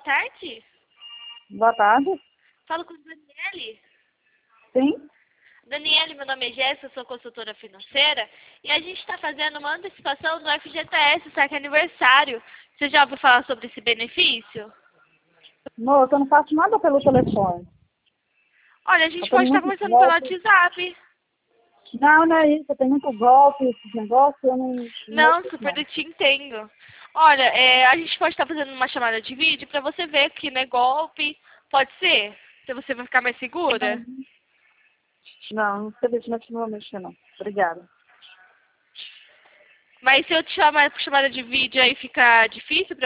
tarde. Boa tarde. Falo com a Daniele. Sim? Daniele, meu nome é Jéssica, sou consultora financeira e a gente está fazendo uma antecipação do FGTS, só que é aniversário. Você já ouviu falar sobre esse benefício? Moça, eu não faço nada pelo telefone. Olha, a Eu gente tenho pode estar muito conversando pelo golpe. WhatsApp. Não, não é isso. Eu tenho muito golpe, esses negócios, eu não Não, mexo super não. te entendo. Olha, a gente pode estar fazendo uma chamada de vídeo para você ver que não é golpe. Pode ser? Se você vai ficar mais segura? Não, infelizmente não vou mexer não. Obrigada. Mas se eu te chamar por chamada de vídeo aí fica difícil